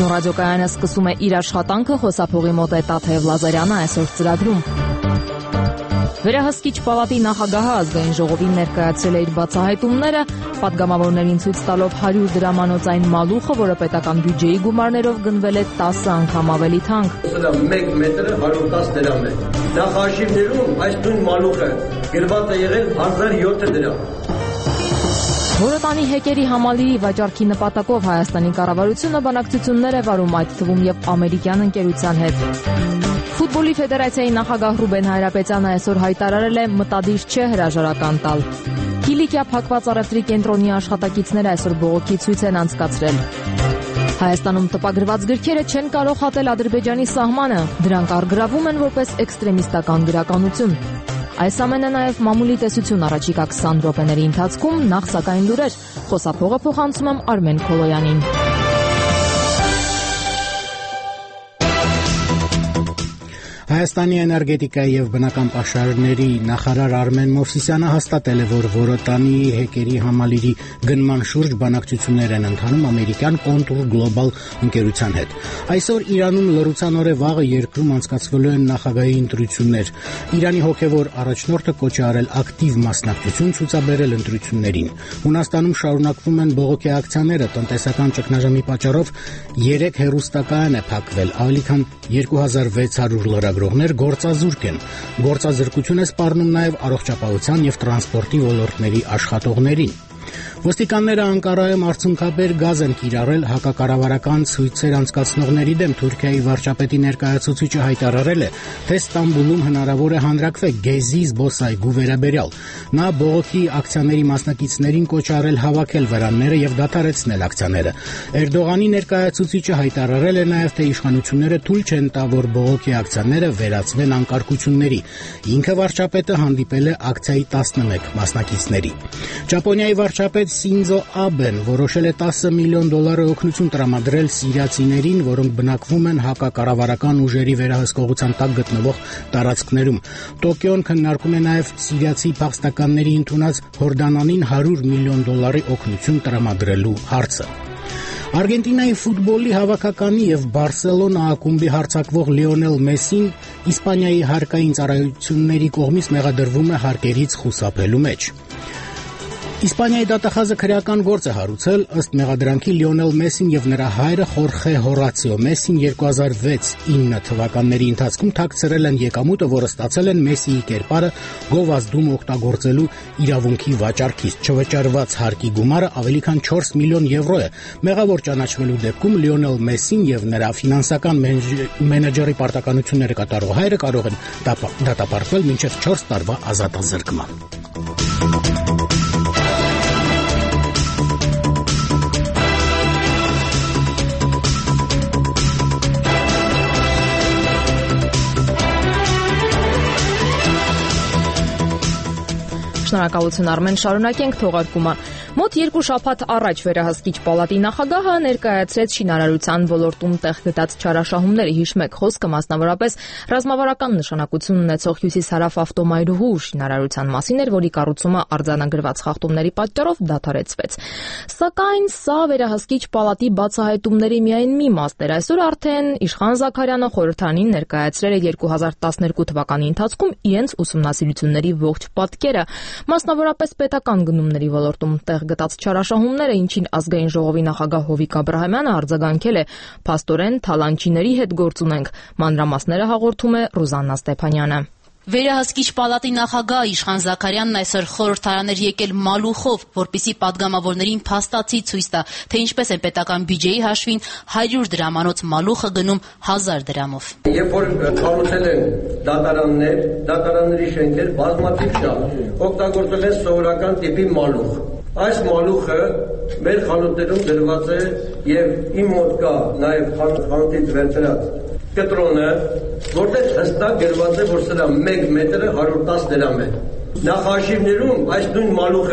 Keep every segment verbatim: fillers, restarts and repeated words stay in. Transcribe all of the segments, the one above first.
Հայաստան ռադիոկայանը սկսում է իր աշխատանքը, խոսափողի մոտ է Տաթև Լազարյանը այսօր ծրագրում։ Վերահսկիչ պալատի նախագահը ազգային ժողովին ներկայացրել է իր բացահայտումները, պատգամավորներին ցույց տալով հարյուր դրամանոց այն մալուխը, որը պետական բյուջեի գումարներով գնվել է տասը անգամ ավելի թանկ։ Սա մեկ մետրը հարյուր տասը դրամ է։ Նախարարներում այս նույն մալուխը գրված է եղել հազար յոթ դրամ։ Հորոտանի հեկերի համալիրի վաճառքի նպատակով Հայաստանի կառավարությունը բանակցություններ է վարում, այդ թվում եւ ամերիկյան ընկերության հետ։ Ֆուտբոլի ֆեդերացիայի նախագահ Ռուբեն Հայրապետյանը այսօր հայտարարել է մտադիր չէ հրաժարական տալ։ Կիլիկիա փակված առևտրի կենտրոնի աշխատակիցները այսօր բողոքի ցույց են անցկացրել։ Հայաստանում տպագրված գրքերը չեն կարող հատել Ադրբեջանի սահմանը, դրանք առգրավում են որպես էքստրեմիստական գրականություն։ Այս ամենը նաև մամուլի տեսություն առաջիկա քսան րոպեների ընթացքում, նախ սակայն լուրեր, խոսափողը փոխանցում եմ Արմեն Քոլոյանին։ Հայաստանի էներգետիկայի եւ բնական պաշարների նախարար Արմեն Մովսիսյանը հաստատել է, որ Որոտանի հեկերի համալիրի գնման շուրջ բանակցություններ են ընթանում ամերիկյան Contour Global ընկերության հետ։ Այսօր Իրանում լռության օր է, վաղը երկրում անցկացվելու են նախագահի ընտրություններ։ Իրանի հոգևոր առաջնորդը կոչ է արել ակտիվ մասնակցություն ցուցաբերել ընտրություններին։ Հունաստանում շարունակվում են բողոքի ակցիաները, տնտեսական ճգնաժամի պատճառով երեք հեռուստակայան է փակվել, ավելի քան երկու հազար վեց հարյուր լրագրողներ գործազուրկ են։ Գործազրկություն է սպառնում նաև առողջապահության եւ տրանսպորտի ոլորտների աշխատողներին։ Ոստիկանները Անկարայում արցունքաբեր գազ են կիրառել հակակառավարական ցույցեր անցկացնողների դեմ։ Թուրքիայի վարչապետի ներկայացուցիչը հայտարարել է, թե Ստամբուլում հնարավոր է հանրակրվե Գեզի զբոսայգու վերաբերյալ։ Նա բողոքի ակցիաների մասնակիցներին կոչ արել հավաքել վրանները եւ դադարեցնել ակցիաները։ Էրդողանի ներկայացուցիչը հայտարարել է նաև, թե իշխանությունները թույլ չեն տա, որ բողոքի ակցիաները վերածվեն անկարգությունների։ Ինքը վարչապետը հանդիպել է ակցիայի տասնմեկ մասնակիցների։ Ճապոնիայի վարչապետ Սինզո Աբեն որոշել է տասը միլիոն դոլարի օգնություն տրամադրել սիրիացիներին, որոնք բնակվում են հակակառավարական ուժերի վերահսկողության տակ գտնվող տարածքներում։ Տոկիոն քննարկում է նաև սիրիացի փախստականների ընդունած Հորդանանին հարյուր միլիոն դոլարի օգնություն տրամադրելու հարցը։ Արգենտինայի ֆուտբոլի հավաքականի եւ Բարսելոնա ակումբի հարձակվող Լիոնել Մեսին Իսպանիայի հարկային ծառայությունների կողմից մեղադրվում է հարկերից խուսափելու մեջ։ Իսպանիայի դատախազը քրեական գործ է հարուցել, ըստ մեղադրանքի Լիոնել Մեսին եւ նրա հայրը Խորխե Հորացիո Մեսին երկու հազար վեց ինը թվականների ընթացքում թաքցրել են եկամուտը, որը ստացել են Մեսիի կերպարը գովազդում օգտագործելու իրավունքի վաճառքից։ Չվճարված հարկի գումարը ավելի քան չորս միլիոն եվրո է։ Մեղավոր ճանաչվելու դեպքում Լիոնել Մեսին եւ նրա ֆինանսական մենեջերի պարտականությունները կատարող հայրը կարող են դատապարտվել մինչեւ չորս տարվա ազատազրկման։ Շնորհակալություն Արմեն, շարունակենք թողարկումը։ Մոտ երկու շաբաթ առաջ վերահսկիչ պալատի նախագահը ներկայացրեց շինարարության ոլորտում տեղ գտած չարաշահումները։ Հիշմեք, խոսքը մասնավորապես ռազմավարական նշանակություն ունեցող Հյուսիսհարավ ավտոմայրուղու շինարարության մասին էր, որի կառուցումը արձանագրված խախտումների պատճառով դադարեցվեց։ Սակայն սա վերահսկիչ պալատի բացահայտումների միայն մի մասն էր։ Այսօր արդեն Իշխան Զաքարյանը խորհրդանին ներկայացրել է երկու հազար տասներկու թվականի ընթացքում իրենց ուսումնասիրությունների ողջ պատկերը, մասնավորապես պետական գնումների ոլորտում տեղ գտած չարաշահումները, ինչին ազգային ժողովի նախագահ Հովիկ Աբրահամյանը արձագանքել է. «Փաստորեն թալանչիների հետ գործ ունենք»։ Մանրամասները հաղորդում է Ռուզաննա Ստեփանյանը։ Վերահսկիչ պալատի նախագահ Իշխան Զաքարյանն այսօր խորհրդարան էր եկել մալուխով, որպեսզի պատգամավորներին փաստացի ցույց տա, թե ինչպես է պետական բյուջեի հաշվին հարյուր դրամանոց մալուխը գնում հազար դրամով։ Երբ որ կառուցել են դատարաններ, դատարանների շենքեր, բազմաթիվ շատ օգտագործել են սովորական տիպի մալուխ։ Այս մալուխը մեր խանութներում դրված է եւ իմ մոտ կա նաեւ խանութից վերցրած կտրոնը, որտեղ հստակ գրված է, որ սրա մեկ մետրը հարյուր տասը դրամ է։ Նախարարներում այս նույն մալուխը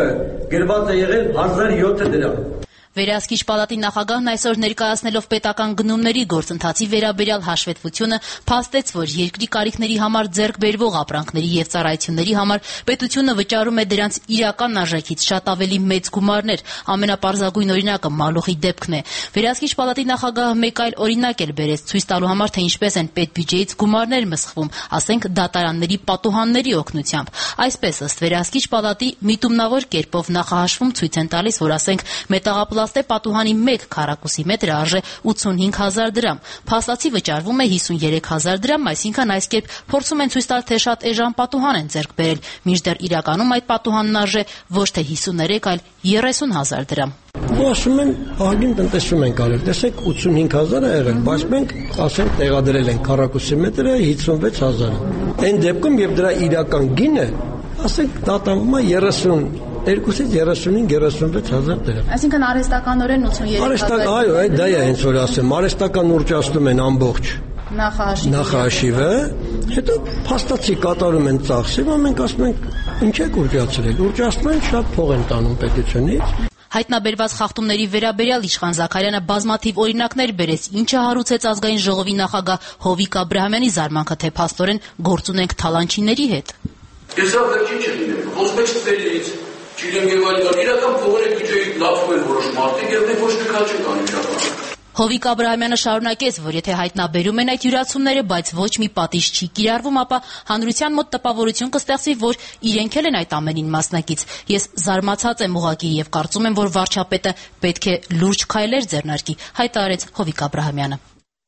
գրված է եղել հազար յոթ դրամ։ Վերահսկիչ պալատի նախագահն այսօր ներկայացնելով պետական գնումների գործընթացի վերաբերյալ հաշվետվությունը փաստեց, որ երկրի կարիքների համար ձեռք բերվող ապրանքների եւ ծառայությունների համար պետությունը վճարում է դրանց իրական արժեքից շատ ավելի մեծ գումարներ։ Ամենապարզագույն օրինակը մալուխի դեպքն է։ Վերահսկիչ պալատի նախագահը մեկ այլ օրինակ էլ բերեց ցույց տալու համար, թե ինչպես են պետբյուջեից գումարներ մսխվում, ասենք դատարանների պատուհանների օգնությամբ։ Այսպես ըստ վերահսկիչ պալատի միտումնավոր կերպով նախահաշվում ցույց են տալիս, որ ասենք մետաղապլաստե պատուհանի մեկ քառակուսի մետրը արժե ութսունհինգ հազար դրամ։ Փաստացի վճարվում է հիսունյերեք հազար դրամ, այսինքն այս կերպ փորձում են ցույց տալ, թե շատ էժան պատուհան են ձեռք բերել, մինչդեռ իրականում այդ պատուհանն արժե ոչ թե հիսուներեք, այլ երեսուն հազար դրամ։ Ասում են, ահագին տնտեսում են կարել, տեսեք ութսունհինգ հազար է եղել, բայց մենք ասենք տեղադրել են քառակուսի մետրը հիսունվեց հազար։ Այն դեպքում եւ դրա իրական գինը, ասենք դատանվում է երեսուն երկուսից երեսունհինգ երեսունվեց հազար դրամ։ Այսինքն արհեստականորեն ութսունյերեք հազար։ Այո, այ դա է հենց որ ասեմ, արհեստական ուռճացնում են ամբողջ նախահաշիվը, հետո փաստացի կատարում են ծախսերը, մենք ասում ենք, ինչ եք ուռճացրել, ուռճացնում են, շատ փող են տանում պետությունից։ Հայտնաբերված խախտումների վերաբերյալ Իշխան Զաքարյանը բազմաթիվ օրինակներ բերեց, ինչը հարուցեց ազգային ժողովի նախագահ Հովիկ Աբրահամյանի զարմանքը, թե փաստորեն գործ ունենք թալանչիների հետ։ Ես ավ վերջին չլինեմ, խոսվեց ծելից, չիրեմ եւ այլն, իրական փողերը բյուջեի լավում են որոշ մարդիկ եւ ոչ մի քաչ չկան իրական։ Հովիկ Աբրահամյանը շարունակեց, որ եթե հայտնաբերում են այդ յուրացումները, բայց ոչ մի պատիժ չի կիրառվում, ապա հանրության մոտ տպավորություն կստեղծվի, որ իրենք էլ են այդ ամենին մասնակից։ Ես զարմացած եմ ուղղակի եւ կարծում եմ, որ վարչապետը պետք է լուրջ քայլեր ձեռնարկի, հայտարարեց Հովիկ Աբրահամյանը։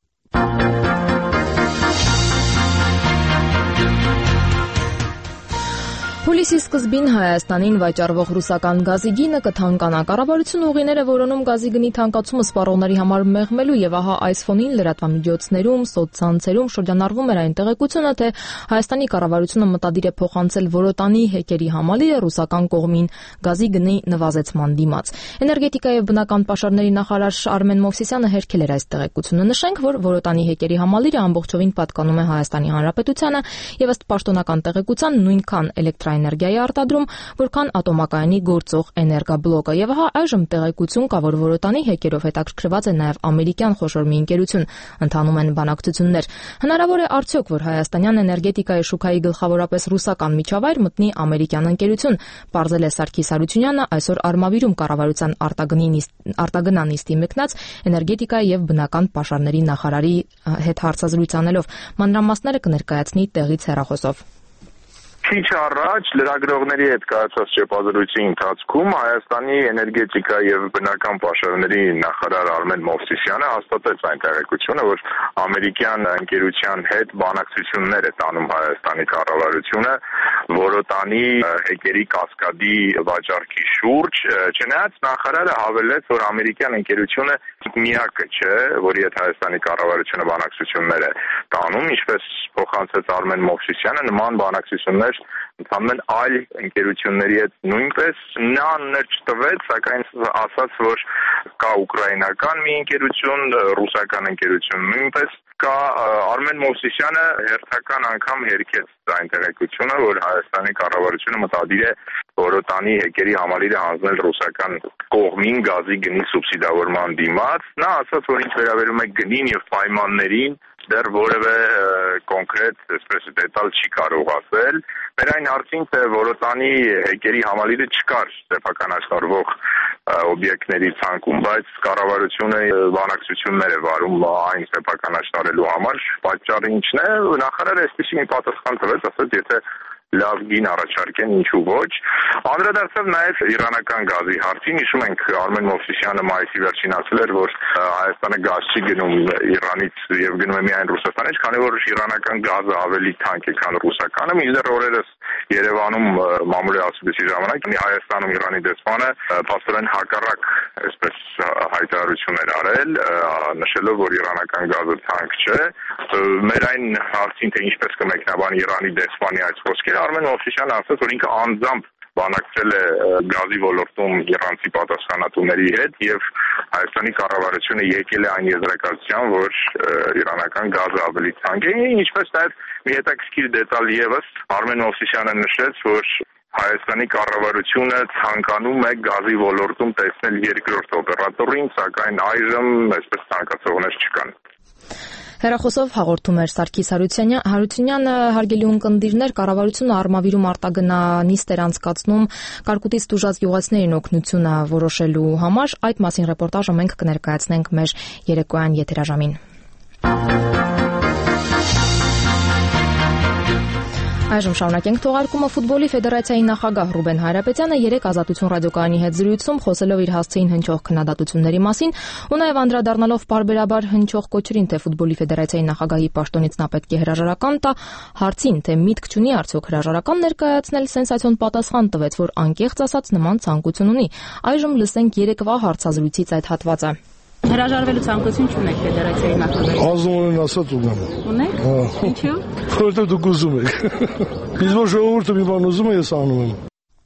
Հուլիսի սկզբին Հայաստանին վաճառվող ռուսական գազի գինը կթանկանա։ Կառավարությունը ուղիներ է որոնում գազի գնի թանկացումը սպառողների համար մեղմելու եւ ահա այս ֆոնին լրատվամիջոցներում, սոցցանցերում շրջանառվում էր այն տեղեկությունը, թե Հայաստանի կառավարությունը մտադիր է փոխանցել որոտանի հեկերի համալիրը ռուսական կողմին գազի գնի նվազեցման դիմաց։ Էներգետիկա եւ բնական պաշարների նախարար Արմեն Մովսիսյանը հերքել էր այս տեղեկությունը։ Նշենք, որ որոտանի հեկերի համալիրը ամբողջովին պատկանում է Հայաստանի Հանրապետությանը եւ ըստ պաշտոնական տեղեկության նույնքան էլեկտրաէներգիայի արտադրում, որքան ատոմակայանի գործող էներգաբլոկը։ Եվ ահա այժմ տեղեկություն կա, որ որոտանի հեկերով հետաքրքրված է նաև ամերիկյան խոշոր մի ընկերություն, ընթանում են բանակցություններ։ Հնարավոր է արդյոք, որ հայաստանյան էներգետիկայի շուկայի գլխավորապես ռուսական միջավայր մտնի ամերիկյան ընկերություն, պարզել է Սարգիս Հարությունյանը այսօր Արմավիրում կառավարության արտագնա նիստի մեկնած էներգետիկայի եւ բնական պաշարների նախարարի հետ հարցազրույց անելով։ Մանրամասները կներկայացնի տեղից հեռախոսով։ Քիչ առաջ լրագրողների հետ կայացած շփոթվածության ընթացքում Հայաստանի էներգետիկա եւ բնական պաշարների նախարար Արմեն Մովսիսյանը հաստատեց այն տեղեկությունը, որ ամերիկյան ընկերության հետ բանակցություններ է տանում Հայաստանի կառավարությունը որոտանի հեկերի կասկադի վաճառքի շուրջ, չնայած նախարարը հավելեց, որ ամերիկյան ընկերությունը միակը չէ, որի հետ Հայաստանի կառավարությունը բանակցություններ է տանում, ինչպես փոխանցեց Արմեն Մովսիսյանը, նման բանակցություններ ընթանում են այլ ընկերությունների հետ նույնպես։ Նա ներ չտվեց, սակայն ասաց, որ կա ուկրաինական մի ընկերություն, ռուսական ընկերություն նույնպես կա։ Արմեն Մովսիսյանը հերթական անգամ հերքեց այն տեղեկությունը, որ Հայաստանի կառավարությունը մտադիր է որոտանի հեկերի համալիրը հանձնել ռուսական կողմին գազի գնի սուբսիդավորման դիմաց։ Նա ասաց, որ ինչ վերաբերում է գնին եւ պայմաններին, դեռ որևէ կոնկրետ այսպես դետալ չի կարող ասել։ Մեր այն հարցին, թե որոտանի հեկերի համալիրը չկար սեփականաշնորհվող օբյեկտների ցանկում, բայց կառավարությունը բանակցություններ է վարում այն սեփականաշնորհելու համար, պատճառը ինչն է, նախարարը այսպեսի մի պատասխան տվեց, ասաց, եթե լավ գին առաջարկեն, ինչու ոչ։ Անդրադարձավ նաև իրանական գազի հարցին, հիշում ենք Արմեն Մովսիսյանը մայիսի վերջին ասել էր, որ Հայաստանը գազ չի գնում Իրանից եւ գնում է միայն Ռուսաստանից, քանի որ իրանական գազը ավելի թանկ է, քան ռուսականը։ Մինչդեռ օրերս Երևանում մամուլի ասուլիսի ժամանակ Հայաստանում Իրանի դեսպանը փաստորեն հակառակ այսպես հայտարարություններ արել, նշելով, որ իրանական գազը թանկ չէ։ Մեր այն հարցին, թե ինչպես կմեկնաբանի Իրանի դեսպանի այս խոսքերը, Արմեն Մովսիսյանը ասաց, որ ինքը անձամբ բանակցել է գազի ոլորտում իրանցի պատասխանատուների հետ եւ Հայաստանի կառավարությունը եկել է այն եզրակացության, որ իրանական գազը ավելի թանկ է, ինչպես նաեւ մի հետաքրքիր դետալ եւս Արմեն Մովսիսյանը նշեց, որ Հայաստանի կառավարությունը ցանկանում է գազի ոլորտում տեսնել երկրորդ օպերատորին, սակայն այժմ այսպես ցանկացողներ չկան։ Հեռախոսով հաղորդում էր Սարգիս Հարությունյանը, հարգելի ունկնդիրներ, կառավարությունը արմավիրում արտագնա նիստ էր անցկացնում կարկուտից տուժած գյուղացիներին օգնությունը որոշելու համար։ Այդ մասին ռեպորտաժը մենք կներկայացնենք մեր երեկոյան եթերաժամին։ Այժմ շարունակենք թողարկումը ֆուտբոլի ֆեդերացիայի նախագահ Ռուբեն Հայրապետյանը երեկ Ազատություն ռադիոկայանի հետ զրույցում խոսելով իր հասցեին հնչող քննադատությունների մասին ու նաև անդրադառնալով պարբերաբար հնչող կոչերին, թե ֆուտբոլի ֆեդերացիայի նախագահի պաշտոնից նա պետք է հրաժարական տա, հարցին, թե միտք չունի արդյոք հրաժարական ներկայացնել, սենսացիոն պատասխան տվեց, որ անկեղծ ասած նման ցանկություն ունի։ Այժմ լսենք երեկվա հարցազրույցից այդ հատվածը։ Հրաժարվելու ցանկություն չունեք ֆեդերացիայի նախագահի։ Ազնվորեն ասած ունեմ։ Ունեք։ Ինչու՞։ Որովհետև դուք ուզում եք։ Իսկ որ ժողովուրդը մի բան ուզում է, ես անում եմ։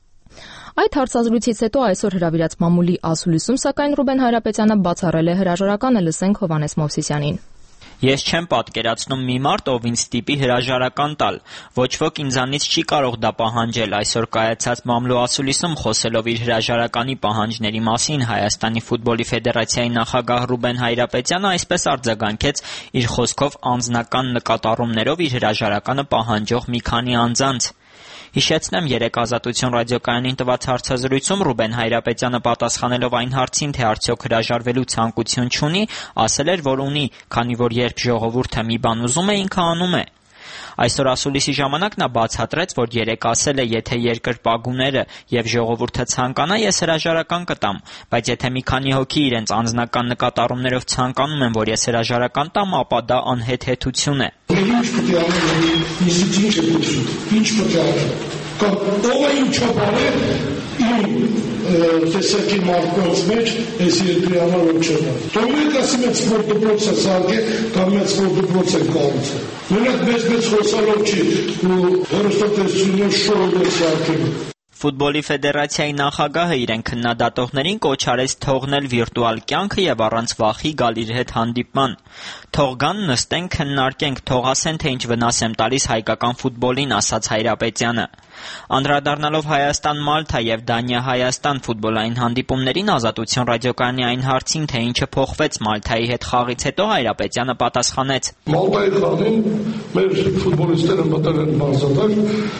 Այդ հարցազրույցից հետո այսօր հրավիրած մամուլի ասուլիսում, սակայն Ռուբեն Հայրապետյանը բացառել է հրաժարականը, լսենք Հովհաննես Մովսիսյանին։ Ես չեմ պատկերացնում մի մարդ, ով ինձ ստիպի հրաժարական տալ։ Ոչ ոք ինձանից չի կարող դա պահանջել։ Այսօր կայացած մամլու ասուլիսում խոսելով իր հրաժարականի պահանջների մասին Հայաստանի ֆուտբոլի ֆեդերացիայի նախագահ Ռուբեն Հայրապետյանը այսպես արձագանքեց իր խոսքով անձնական նկատառումներով իր հրաժարականը պահանջող մի քանի անձանց։ Հիշեցնեմ, երեկ Ազատություն ռադիոկայանին տված հարցազրույցում Ռուբեն Հայրապետյանը պատասխանելով այն հարցին, թե արդյոք հրաժարվելու ցանկություն չունի, ասել էր, որ ունի, քանի որ երբ ժողովուրդը մի բան ուզում է, ինքը անում է։ Այսօր ասուլիսի ժամանակ նա բացատրեց, որ երեկ ասել է, եթե երկրպագուները եւ ժողովուրդը ցանկանա, ես հրաժարական կտամ, բայց եթե մի քանի հոգի իրենց անձնական նկատառումներով ցանկանում են, որ ես հրաժարական տամ, ապա դա անհեթեթություն է։ Ինչ պետք է անել, ինչ է փոխվում, ինչ պետք է անել։ Կամ ով է ինչա բարել իմ տեսակի մարդկանց մեջ այս երկրի համար որ չեն։ Թողնենք ասի մեծ ֆոտոպրոցը սարքե, կամ մեծ ֆոտոպրոցը կառուցը։ Մենակ մեծ-մեծ խոսալով չի ու հեռուստատեսությունով շոու է սարքել։ Ֆուտբոլի ֆեդերացիայի նախագահը իրեն քննադատողներին կոչ արեց թողնել վիրտուալ կյանքը եւ առանց վախի գալ իր հետ հանդիպման։ Թող գան, նստենք, քննարկենք, թող ասեն, թե ինչ վնաս եմ տալիս հայկական ֆուտբոլին, ասաց Հայրապետյանը։ Անդրադառնալով Հայաստան-Մալթա եւ Դանիա-Հայաստան ֆուտբոլային հանդիպումներին Ազատություն ռադիոկայանի այն հարցին, թե ինչը փոխվեց Մալթայի հետ խաղից հետո, Հայրապետյանը պատասխանեց. Մալտայի խաղին մեր ֆուտբոլիստները մտել են մարզադաշտ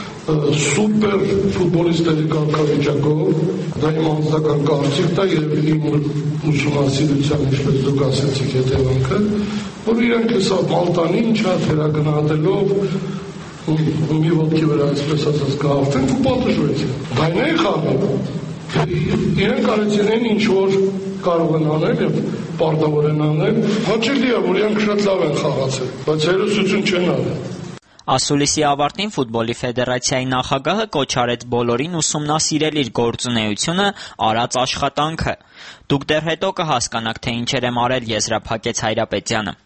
սուպեր ֆուտբոլիստերի կարգավիճակով, դա իմ անձնական կարծիքն է եւ իմ ուսումնասիրության, ինչպես դուք ասեցիք, հետևանքը, որ իրանք հեսա Մալտանին շատ վերագնահատելով մի ոտքի վրա այսպես ասած կհաղթեն ու պատժվեցին։ Դայնային խաղին իրենք արեցին այն ինչ որ կարող են անել եւ պարտավոր են անել, հաճելի է, որ իրանք շատ լավ են խաղացել, բայց հերոսություն չեն արել։ Ասուլիսի ավարտին ֆուտբոլի ֆեդերացիայի նախագահը կոչ արեց բոլորին ուսումնասիրել իր գործունեությունը, արած աշխատանքը։ Դուք դեռ հետո կհասկանաք, թե ինչեր եմ արել, եզրափակեց Հայրապետյանը։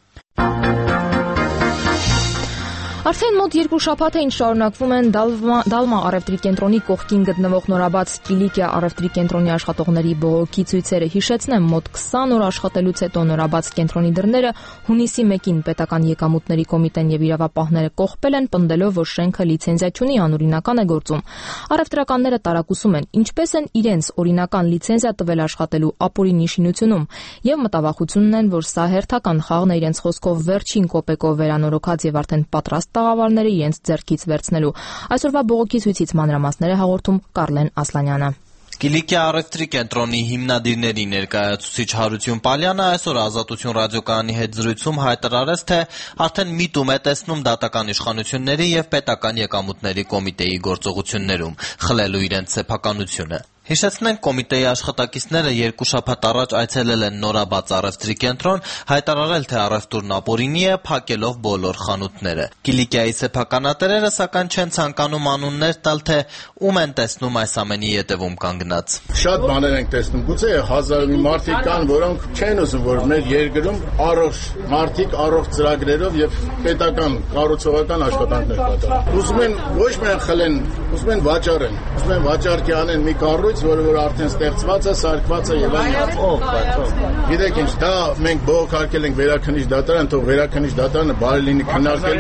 Արդեն մոտ երկու շաբաթ է ինչ շարունակվում են Դալմա առևտրի կենտրոնի կողքին գտնվող նորաբաց Կիլիկիա առևտրի կենտրոնի աշխատողների բողոքի ցույցերը։ Հիշեցնեմ, մոտ քսան օր աշխատելուց հետո նորաբաց կենտրոնի դռները հունիսի մեկին պետական եկամուտների կոմիտեն եւ իրավապահները կողպել են, պնդելով, որ շենքը լիցենզիա չունի, անօրինական է գործում։ Առևտրականները տարակուսում են, ինչպես են իրենց օրինական լիցենզիա տվել աշխատելու ապօրինի շինությունում եւ մտավախություն ունեն, որ սա հերթական խաղն է իրենց խոսքով վերջին կոպեկով վերանորոգած եւ արդեն պատրաստ տաղավարները իրենց ձեռքից վերցնելու։ Այսօրվա բողոքի ցույցից մանրամասները հաղորդում Կարլեն Ասլանյանը։ Կիլիկիա առևտրի կենտրոնի հիմնադիրների ներկայացուցիչ Հարություն Պալյանը այսօր Ազատություն ռադիոկայանի հետ զրույցում հայտարարեց, թե արդեն միտում է տեսնում դատական իշխանությունների եւ պետական եկամուտների կոմիտեի գործողություններում, խլելու իրենց սեփականությունը։ Հիշեցնենք, կոմիտեի աշխատակիցները երկու շաբաթ առաջ այցելել են նորաբաց առևտրի կենտրոն, հայտարարել, թե առևտուրն ապօրինի է, փակելով բոլոր խանութները։ Կիլիկիայի սեփականատերերը սակայն չեն ցանկանում անուններ տալ, թե ում են տեսնում այս ամենի ետևում կանգնած։ Շատ բաներ ենք տեսնում, գուցե հազար մի մարդիկ կան, որոնք չեն ուզում, որ մեր երկրում առողջ մարդիկ առողջ ծրագրերով եւ պետական կառուցողական աշխատանքներ կատարեն։ Ուզում են ոչ միայն խլեն, ուզում են վաճառեն, ուզում են վաճառքի անեն մի կառույց, որը որ արդեն ստեղծված է, սարքված է եւ այլն։ Գիտեք ինչ, դա մենք բողոքարկել ենք վերաքննիչ դատարան, թող վերաքննիչ դատարանը բարի լինի քննարկելու։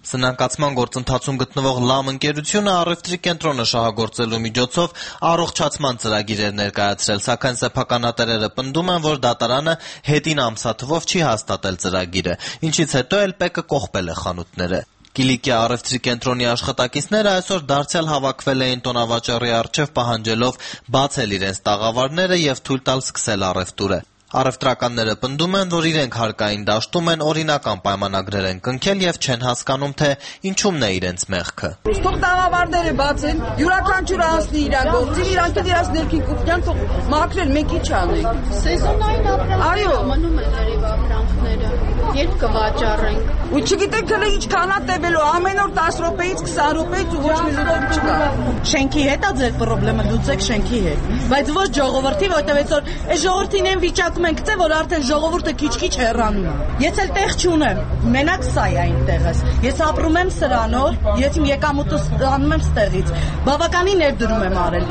Սնանկացման գործընթացում գտնվող «Լամ» ընկերությունը առևտրի կենտրոնը շահագործելու միջոցով առողջացման ծրագիր էր ներկայացրել, սակայն սեփականատերերը պնդում են, որ դատարանը հետին ամսաթվով չի հաստատել ծրագիրը, ինչից հետո էլ ՊԵԿ-ը կողպել է խանութները։ Կիլիկիա առևտրի կենտրոնի աշխատակիցները այսօր դարձյալ հավաքվել էին տոնավաճառի առջև պահանջելով բացել իրենց տաղավարները եւ թույլ տալ սկսել առևտուրը։ Առևտրականները պնդում են, որ իրենք հարկային դաշտում են օրինական պայմանագրեր են կնքել եւ չեն հասկանում, թե ինչումն է իրենց մեղքը։ Թող տաղավարները բացեն, յուրաքանչյուր անցնի իր գործին, իրանք իրաց ներքին կուպյան թող մաքրել, մեկի չանենք։ Սեզոնային ապրանքները մնում են երևի ապրանքները։ Երբ կվաճառենք։ Ու չգիտեք հələ ինչքան է տևելու, ամեն օր դես րոպեից քսան րոպեից ու ոչ մի լուծում չկա։ Շենքի հետ է ձեր խնդրումը, լուծեք շենքի հետ։ Բայց ոչ ժողովրդի, որտեղ այսօր այս ժողովրդին են վիճակում ենք, թե որ արդեն ժողովուրդը քիչ-քիչ հեռանում է։ Ես էլ տեղ չունեմ, մենակ սա է այնտեղս։ Ես ապրում եմ սրանով, ես իմ եկամուտը ստանում եմ ստեղից։ Բավականին ներդրում եմ արել։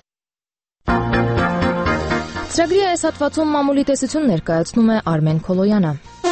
Ծրագրի այս հատվածում մամուլի տեսություն ներկայացնում է Արմեն Քոլոյանը։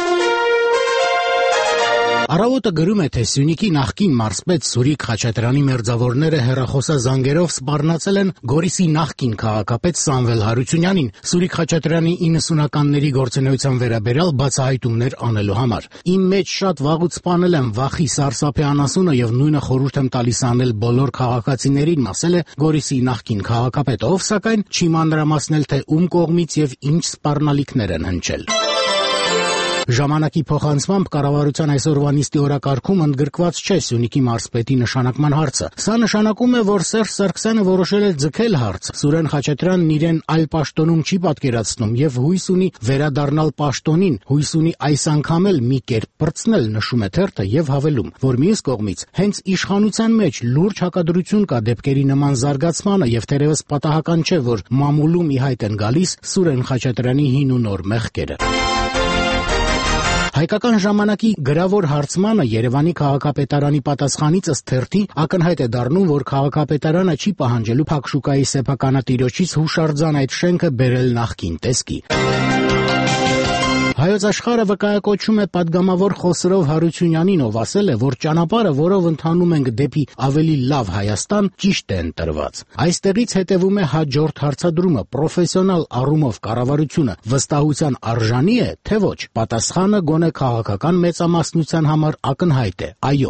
Առավոտը գրում է, թե Սյունիքի նախկին մարզպետ Սուրիկ Խաչատրյանի մերձավորները հեռախոսազանգերով սպառնացել են Գորիսի նախկին քաղաքապետ Սամվել Հարությունյանին Սուրիկ Խաչատրյանի իննսունականների գործունեության վերաբերյալ բացահայտումներ անելու համար։ Իմ մեջ շատ վաղուց սպանել եմ վախի սարսափի անասունը եւ նույնը խորհուրդ եմ տալիս անել բոլոր քաղաքացիներին, ասել է Գորիսի նախկին քաղաքապետը, ով սակայն չի մանրամասնել, թե ում կողմից եւ ինչ սպառնալիքներ են հնչել։ Ժամանակի փոխանցմամբ կառավարության այսօրվա նիստի օրակարգում ընդգրկված չէ Սյունիքի մարզպետի նշանակման հարցը։ Սա նշանակում է, որ Սերժ Սարգսյանը որոշել է ձգել հարցը։ Սուրեն Խաչատրյանն իրեն այլ պաշտոնում չի պատկերացնում եւ հույս ունի վերադառնալ պաշտոնին, հույս ունի այս անգամ էլ մի կերպ բրցնել, նշում է թերթը եւ հավելում, որ մյուս կողմից հենց իշխանության մեջ լուրջ հակադրություն կա դեպքերի նման զարգացմանը եւ թերևս պատահական չէ, որ մամուլում ի հայտ են գալիս Սուրեն Խաչատրյանի հին ու նոր մեղքերը։ Հայկական ժամանակի գրավոր հարցմանը Երևանի քաղաքապետարանի պատասխանից ըստ թերթի ակնհայտ է դառնում, որ քաղաքապետարանը չի պահանջելու Փակշուկայի սեփականատիրոջից հուշարձան այդ շենքը բերել նախկին տեսքի։ Հայոց աշխարհը վկայակոչում է պատգամավոր Խոսրով Հարությունյանին, ով ասել է, որ ճանապարհը, որով ընթանում ենք դեպի ավելի լավ Հայաստան, ճիշտ է ընտրված։ Այստեղից հետևում է հաջորդ հարցադրումը՝ պրոֆեսիոնալ առումով կառավարությունը վստահության արժանի է, թե ոչ։ Պատասխանը գոնե քաղաքական մեծամասնության համար ակնհայտ է՝ այո։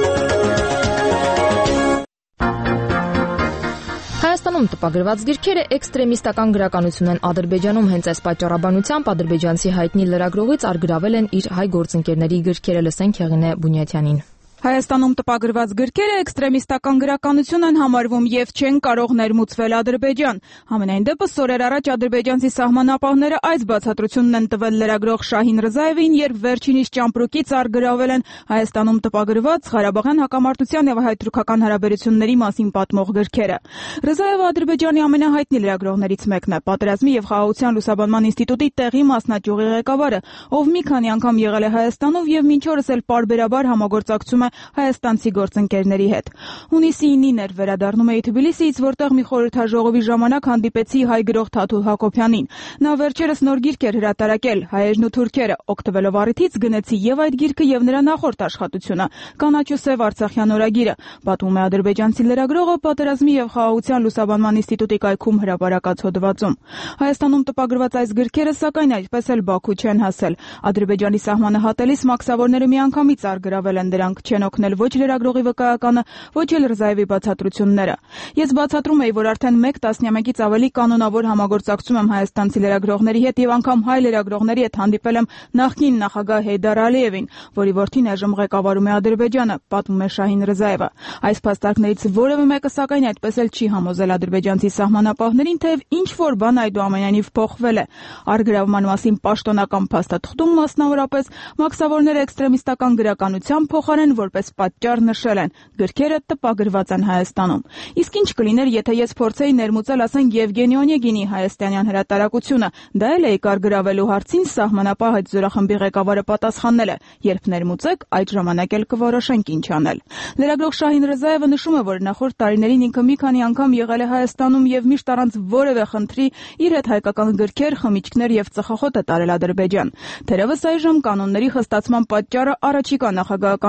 Հայաստանում տպագրված գրքերը էքստրեմիստական գրականություն են Ադրբեջանում, հենց այս պատճառաբանությամբ ադրբեջանցի հայտնի լրագրողից առգրավել են իր հայ գործընկերների գրքերը, լսենք Հեղինե Բունյաթյանին։ Հայաստանում տպագրված գրքերը էքստրեմիստական գրականություն են համարվում եւ չեն կարող ներմուծվել Ադրբեջան։ Համենայն դեպս օրեր առաջ ադրբեջանցի սահմանապահները այս բացատրությունն են տվել լրագրող Շահին Ռզաևին, երբ վերջինիս ճամպրուկից առգրավել են Հայաստանում տպագրված Ղարաբաղյան հակամարտության եւ հայ-թուրքական հարաբերությունների մասին պատմող գրքերը։ Ռզաևը Ադրբեջանի ամենահայտնի լրագրողներից մեկն է, պատերազմի եւ խաղաղության լուսաբանման ինստիտուտի տեղի մասնաճյուղի ղեկավարը, ով մի քանի անգամ եղել է Հայաստանում եւ մինչ օրս էլ պարբերաբար համագործակցում է հայաստանցի գործընկերների հետ։ Հունիսի ինին էր վերադառնում էի Թբիլիսիից, որտեղ մի խորհրդաժողովի ժամանակ հանդիպեցի հայ գրող Թաթուլ Հակոբյանին։ Նա վերջերս նոր գիրք էր հրատարակել «Հայերն ու թուրքերը», օգտվելով առիթից գնեցի եւ այդ գիրքը եւ նրա նախորդ աշխատությունը «Կանաչ ու սև Արցախյան օրագիրը», պատմում է ադրբեջանցի լրագրողը պատերազմի եւ խաղաղության լուսաբանման ինստիտուտի կայքում հրապարակած հոդվածում։ Հայաստանում տպագրված այս գրքերը սակայն այդպես էլ Բաքու չեն հասել։ Ադրբեջանի սահմանը հատելիս մաքսավորները միանգամից առգրավել են դրանք, չեն օգնել ոչ լրագրողի վկայականը, ոչ էլ Ռզաևի բացատրությունները։ Ես բացատրում էի, որ արդեն մեկ տասնամյակից ավելի կանոնավոր համագործակցում եմ հայաստանցի լրագրողների հետ եւ անգամ հայ լրագրողների հետ հանդիպել եմ նախկին նախագահ Հեյդար Ալիևին, որի որդին այժմ ղեկավարում է Ադրբեջանը, պատմում է Շահին Ռզաևը։ Այս փաստարկներից որևէ մեկը սակայն այդպես էլ չի համոզել ադրբեջանցի սահմանապահներին, թեև ինչ որ բան այդուամենայնիվ փոխվել է։ Առգրավման մասին պաշտոնական փաստաթղթում մասնավորապես մաքսավորները էքստրեմիստական գրականության փոխարեն որպես պատճառ նշել են գրքերը տպագրված են Հայաստանում։ Իսկ ինչ կլիներ, եթե ես փորձեի ներմուծել, ասենք, Եվգենի Օնեգինի հայաստանյան հրատարակությունը, դա էլ էի կարգրավելու հարցին սահմանապահ այդ զորախմբի ղեկավարը պատասխանել է. երբ ներմուծեք, այդ ժամանակ էլ կորոշենք ինչ անել։ Լրագրող Շահին Ռզաևը նշում է, որ նախորդ տարիներին ինքը մի քանի անգամ եղել է Հայաստանում եւ միշտ առանց որևէ խնդրի իր հետ հայկական գրքեր, խմիչքներ եւ ծխախոտ է տարել Ադրբեջան։ Թերևս այժմ կանոնների խստացման պատճառը առաջիկա նախագահական ընտրությունների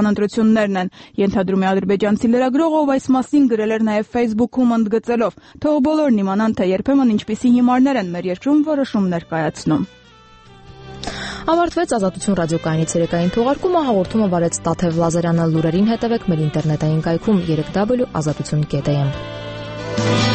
որոշումներն են։ Ենթադրում է ադրբեջանցի լրագրողը, ով այս մասին գրել էր նաև Facebook-ում ընդգծելով. «Թող բոլորն իմանան, թե երբեմն ինչպիսի հիմարներ են մեր երկրում որոշումներ կայացնում»։ Ավարտվեց Ազատություն ռադիոկայանի ցերեկային թողարկումը, հաղորդումը վարեց Տաթև Լազարյանը, լուրերին հետևեք մեր ինտերնետային կայքում երեք w ազատություն կետ am։